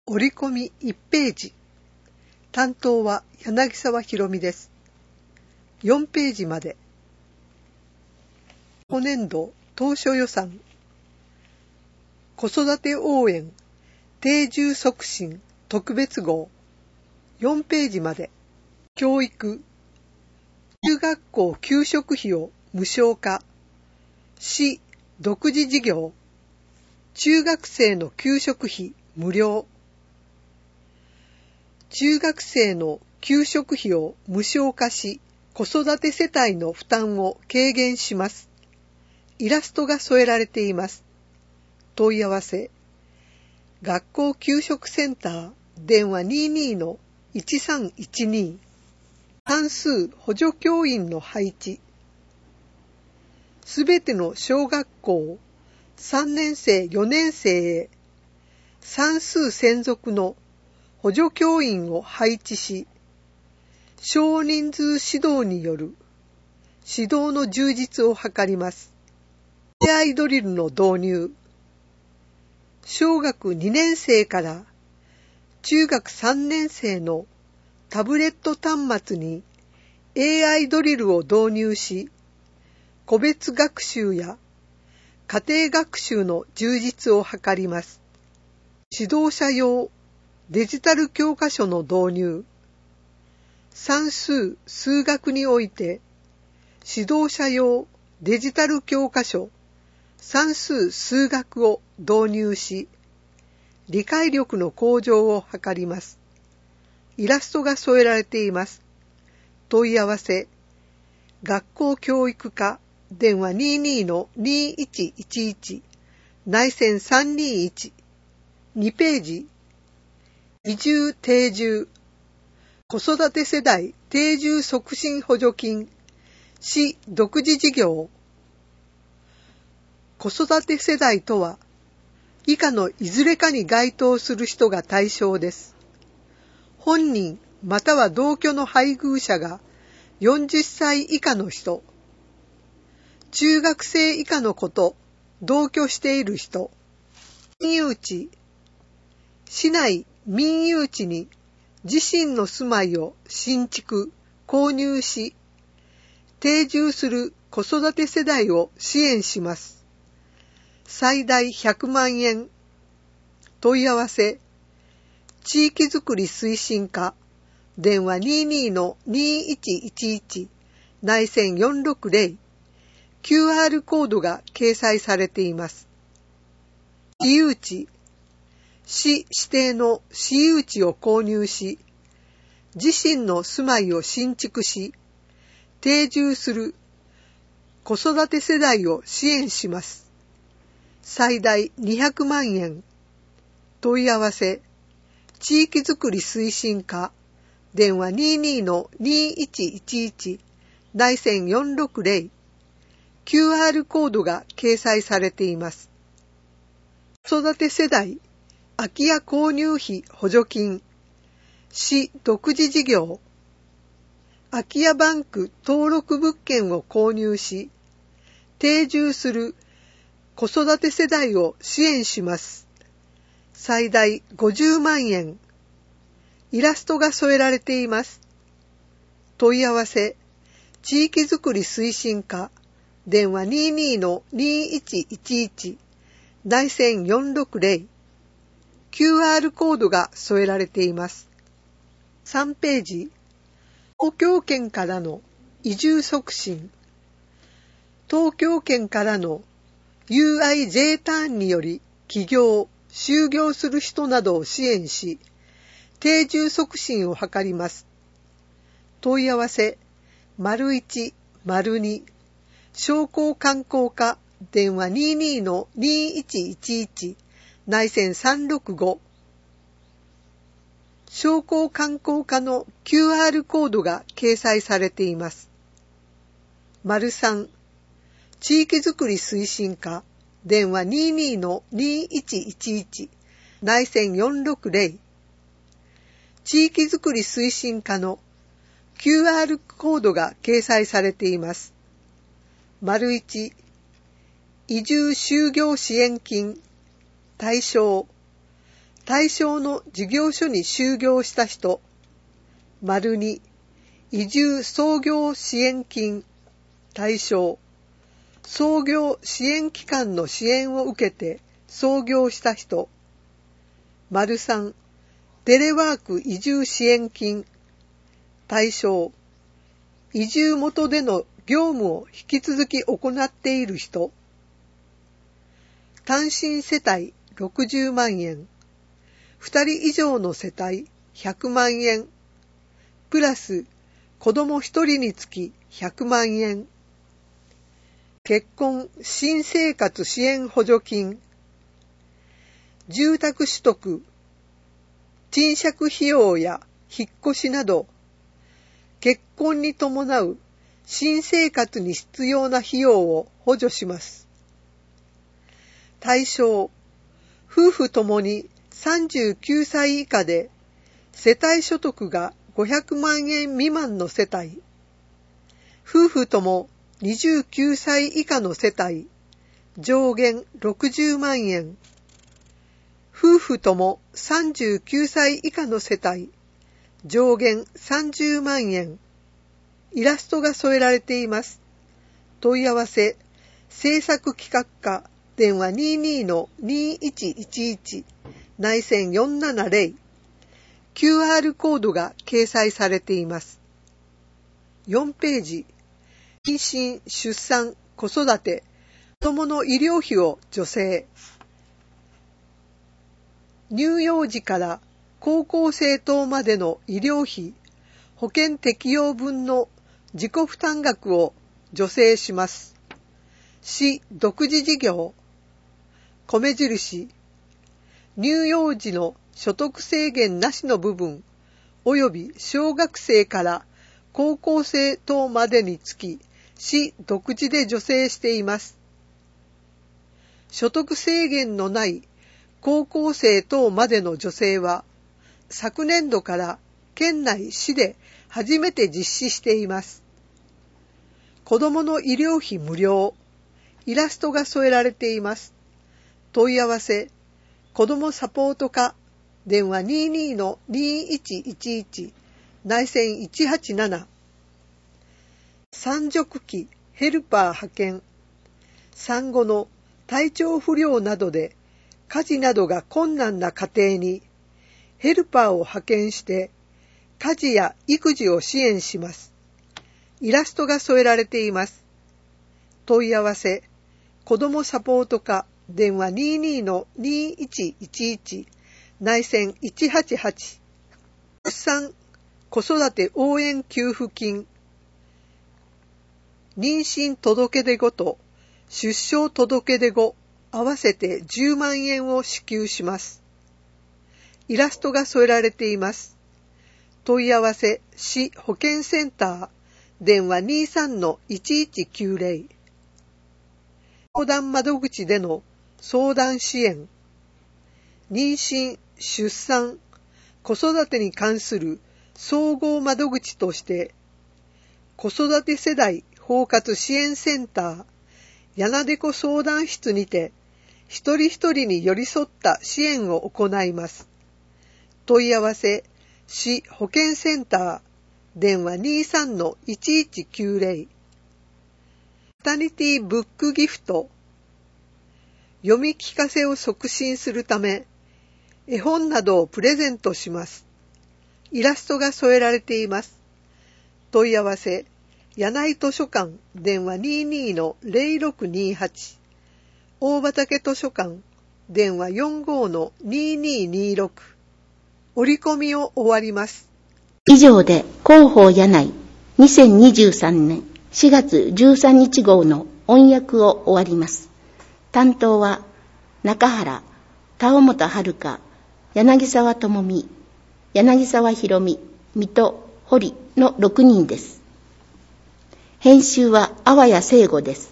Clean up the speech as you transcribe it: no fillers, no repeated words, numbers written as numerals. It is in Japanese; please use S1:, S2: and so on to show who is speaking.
S1: 折り込み1ページ。担当は柳沢ひろみです。4ページまで。本年度当初予算。子育て応援定住促進特別号。4ページまで。教育。中学校給食費を無償化。市独自事業。中学生の給食費無料。中学生の給食費を無償化し、子育て世帯の負担を軽減します。イラストが添えられています。問い合わせ。学校給食センター、電話 22-1312。算数補助教員の配置。すべての小学校3年生4年生へ算数専属の補助教員を配置し、少人数指導による指導の充実を図ります。AI ドリルの導入。小学2年生から中学3年生のタブレット端末に AI ドリルを導入し、個別学習や家庭学習の充実を図ります。指導者用デジタル教科書の導入。算数・数学において、指導者用デジタル教科書算数・数学を導入し、理解力の向上を図ります。イラストが添えられています。問い合わせ。学校教育課、電話 22-2111、内線321、2ページ。移住定住。子育て世代定住促進補助金。市独自事業。子育て世代とは、以下のいずれかに該当する人が対象です。本人または同居の配偶者が40歳以下の人。中学生以下の子と同居している人。民有地。市内民有地に自身の住まいを新築、購入し、定住する子育て世代を支援します。最大100万円。問い合わせ。地域づくり推進課、電話 22-2111、内線460、QR コードが掲載されています。私有地。市指定の私有地を購入し、自身の住まいを新築し、定住する子育て世代を支援します。最大200万円。問い合わせ。地域づくり推進課、電話 22-2111、内線460、QR コードが掲載されています。子育て世代空き家購入費補助金。市独自事業。空き家バンク登録物件を購入し、定住する子育て世代を支援します。最大50万円。イラストが添えられています。問い合わせ。地域づくり推進課、電話 22-2111、内線460、QR コードが添えられています。3ページ。東京圏からの移住促進。東京圏からの UIJ ターンにより起業、就業する人などを支援し、定住促進を図ります。問い合わせ。01、02、商工観光課、電話 22-2111、内線365。商工観光課の QR コードが掲載されています。03、地域づくり推進課、電話 22-2111、内線460。地域づくり推進課の QR コードが掲載されています。01、移住就業支援金、対象、 対象の事業所に就業した人。2、移住創業支援金対象。創業支援機関の支援を受けて創業した人。3、テレワーク移住支援金対象。移住元での業務を引き続き行っている人。単身世帯60万円。2人以上の世帯100万円。プラス子供1人につき100万円。結婚新生活支援補助金。住宅取得、賃借費用や引っ越しなど、結婚に伴う新生活に必要な費用を補助します。対象、夫婦ともに39歳以下で世帯所得が500万円未満の世帯、夫婦とも29歳以下の世帯、上限60万円、夫婦とも39歳以下の世帯、上限30万円。イラストが添えられています。問い合わせ、制作企画課、電話 22-2111、内線470。QR コードが掲載されています。4ページ、妊娠、出産、子育て、子供の医療費を助成。乳幼児から高校生等までの医療費、保険適用分の自己負担額を助成します。市独自事業、米印、乳幼児の所得制限なしの部分、及び小学生から高校生等までにつき、市独自で助成しています。所得制限のない高校生等までの助成は、昨年度から県内市で初めて実施しています。子どもの医療費無料。イラストが添えられています。問い合わせ、子どもサポート課、電話 22-2111、内線187。産褥期ヘルパー派遣。産後の体調不良などで家事などが困難な家庭にヘルパーを派遣して家事や育児を支援します。イラストが添えられています。問い合わせ、子どもサポート課、電話 22-2111、内線188。出産、子育て応援給付金。妊娠届出後と出生届出後、合わせて10万円を支給します。イラストが添えられています。問い合わせ、市保健センター、電話 23-1190。相談窓口での相談支援。妊娠、出産、子育てに関する総合窓口として、子育て世代包括支援センター、やなでこ相談室にて、一人一人に寄り添った支援を行います。問い合わせ、市保健センター、電話 23-1190。マタニティブックギフト。読み聞かせを促進するため、絵本などをプレゼントします。イラストが添えられています。問い合わせ、柳井図書館、電話 22-0628。大畑図書館、電話 45-2226。折り込みを終わります。
S2: 以上で広報柳井2023年4月13日号の音訳を終わります。担当は中原、田尾本遥、柳沢智美、柳沢博美、水戸、堀の6人です。編集は阿波谷聖吾です。